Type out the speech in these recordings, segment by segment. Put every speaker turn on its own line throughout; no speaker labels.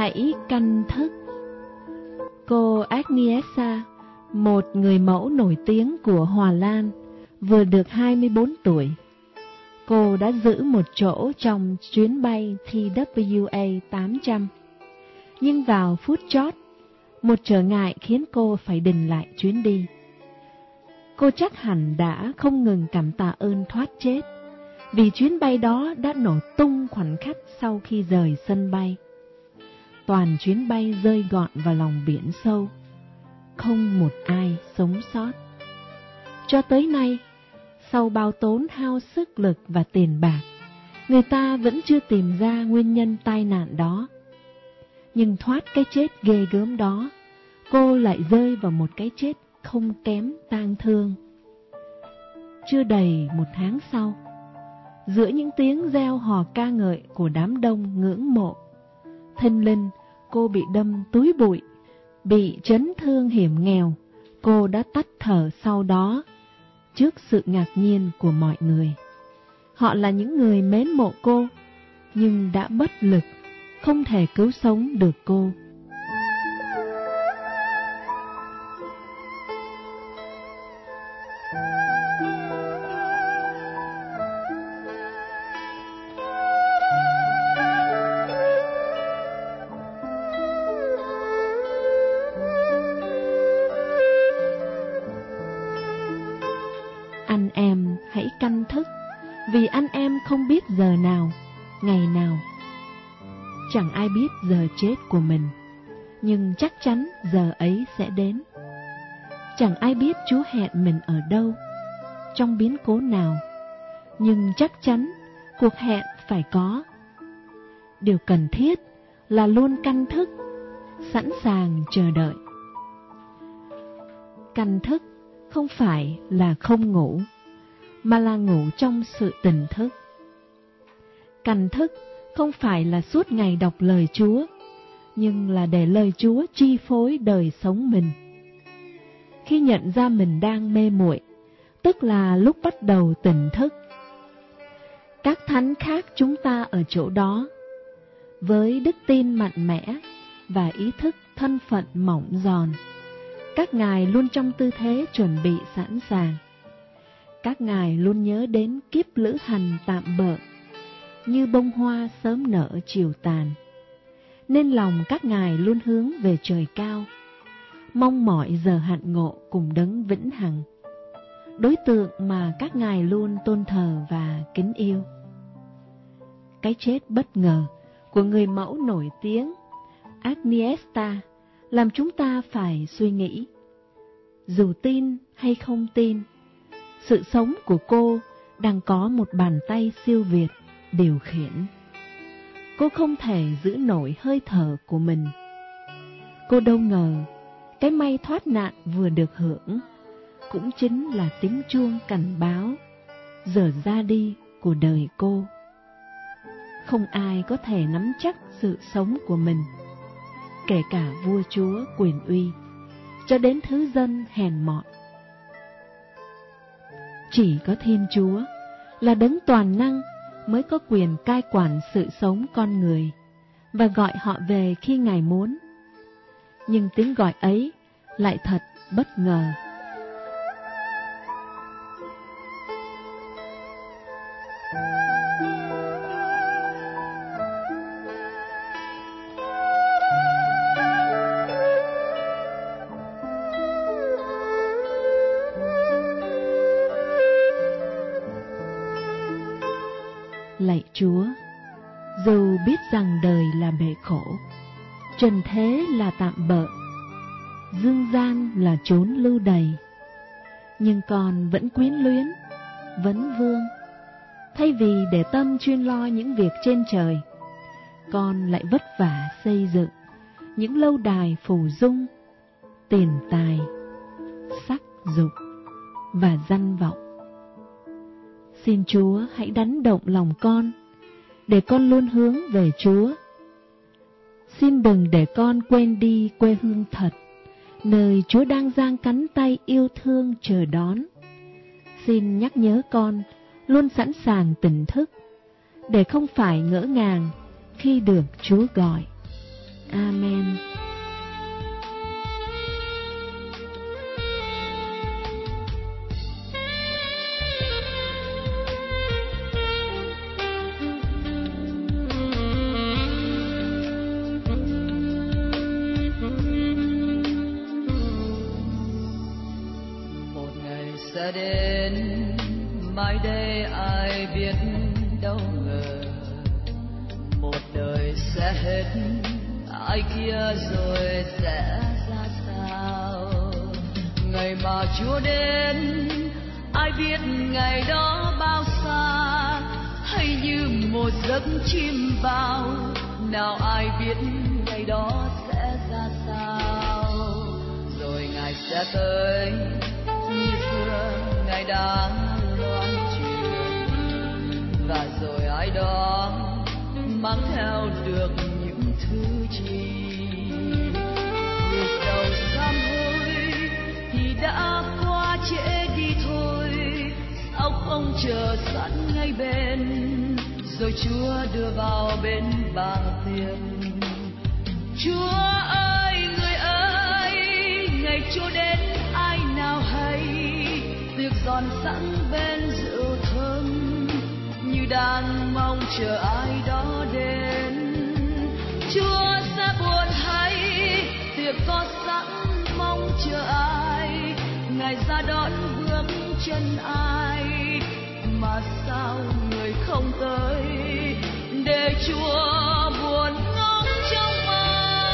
Hãy canh thức. Cô Agnieszka, một người mẫu nổi tiếng của Hà Lan, vừa được 24 tuổi. Cô đã giữ một chỗ trong chuyến bay TWA 800. Nhưng vào phút chót, một trở ngại khiến cô phải đình lại chuyến đi. Cô chắc hẳn đã không ngừng cảm tạ ơn thoát chết, vì chuyến bay đó đã nổ tung khoảnh khắc sau khi rời sân bay. Toàn chuyến bay rơi gọn vào lòng biển sâu, không một ai sống sót. Cho tới nay, sau bao tốn hao sức lực và tiền bạc, người ta vẫn chưa tìm ra nguyên nhân tai nạn đó. Nhưng thoát cái chết ghê gớm đó, cô lại rơi vào một cái chết không kém tang thương. Chưa đầy một tháng sau, giữa những tiếng reo hò ca ngợi của đám đông ngưỡng mộ, thình lình cô bị đâm túi bụi, bị chấn thương hiểm nghèo. Cô đã tắt thở sau đó, trước sự ngạc nhiên của mọi người. Họ là những người mến mộ cô, nhưng đã bất lực, không thể cứu sống được cô. Anh em hãy canh thức, vì anh em không biết giờ nào, ngày nào. Chẳng ai biết giờ chết của mình, nhưng chắc chắn giờ ấy sẽ đến. Chẳng ai biết Chúa hẹn mình ở đâu, trong biến cố nào, nhưng chắc chắn cuộc hẹn phải có. Điều cần thiết là luôn canh thức, sẵn sàng chờ đợi. Canh thức không phải là không ngủ, mà là ngủ trong sự tỉnh thức. Canh thức không phải là suốt ngày đọc lời Chúa, nhưng là để lời Chúa chi phối đời sống mình. Khi nhận ra mình đang mê muội, tức là lúc bắt đầu tỉnh thức. Các thánh khác chúng ta ở chỗ đó, với đức tin mạnh mẽ và ý thức thân phận mỏng giòn, các ngài luôn trong tư thế chuẩn bị sẵn sàng. Các ngài luôn nhớ đến kiếp lữ hành tạm bợ, như bông hoa sớm nở chiều tàn. Nên lòng các ngài luôn hướng về trời cao, mong mỏi giờ hạnh ngộ cùng đấng vĩnh hằng, đối tượng mà các ngài luôn tôn thờ và kính yêu. Cái chết bất ngờ của người mẫu nổi tiếng Agnieszka làm chúng ta phải suy nghĩ. Dù tin hay không tin, sự sống của cô đang có một bàn tay siêu việt điều khiển. Cô không thể giữ nổi hơi thở của mình. Cô đâu ngờ cái may thoát nạn vừa được hưởng cũng chính là tiếng chuông cảnh báo giờ ra đi của đời cô. Không ai có thể nắm chắc sự sống của mình, kể cả vua chúa quyền uy, cho đến thứ dân hèn mọn. Chỉ có Thiên Chúa là đấng toàn năng mới có quyền cai quản sự sống con người và gọi họ về khi Ngài muốn. Nhưng tiếng gọi ấy lại thật bất ngờ. Lạy Chúa, dù biết rằng đời là bể khổ, trần thế là tạm bợ, dương gian là chốn lưu đày, nhưng con vẫn quyến luyến, vấn vương. Thay vì để tâm chuyên lo những việc trên trời, con lại vất vả xây dựng những lâu đài phù dung, tiền tài, sắc dục và danh vọng. Xin Chúa hãy đánh động lòng con, để con luôn hướng về Chúa. Xin đừng để con quên đi quê hương thật, nơi Chúa đang giang cánh tay yêu thương chờ đón. Xin nhắc nhớ con luôn sẵn sàng tỉnh thức, để không phải ngỡ ngàng khi được Chúa gọi. Amen.
Sẽ đến mai đây ai biết đâu ngờ, một đời sẽ hết, ai kia rồi sẽ ra sao. Ngày mà Chúa đến ai biết ngày đó bao xa, hay như một giấc chim bao, nào ai biết ngày đó sẽ ra sao. Rồi Ngài sẽ tới như xưa Ngài đã loan truyền, và rồi ai đó mang theo được những thứ gì. Việc đầu sám hối thì đã qua trễ đi thôi, sao không chờ sẵn ngay bên, rồi Chúa đưa vào bên bàn tiền. Chúa ơi, người ơi, ngày Chúa đến ai nào hay, tiệc giòn sẵn bên rượu thơm, như đang mong chờ ai đó đến. Chúa sẽ buồn hay tiệc có sẵn mong chờ ai, Ngài ra đón bước chân ai, mà sao người không tới để Chúa buồn ngóng trong mơ.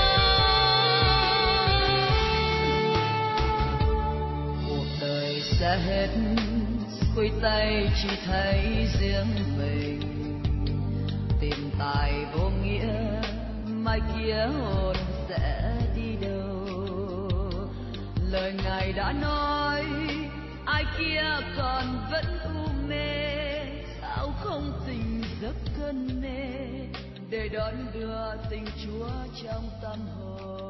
Cuộc đời sẽ hết, xuôi tay chỉ thấy riêng mình, tìm tài vô nghĩa, mai kia hồn sẽ đi đâu. Lời Ngài đã nói ai kia còn vẫn u mê, sao không tỉnh giấc cơn mê để đón đưa tình Chúa trong tâm hồn.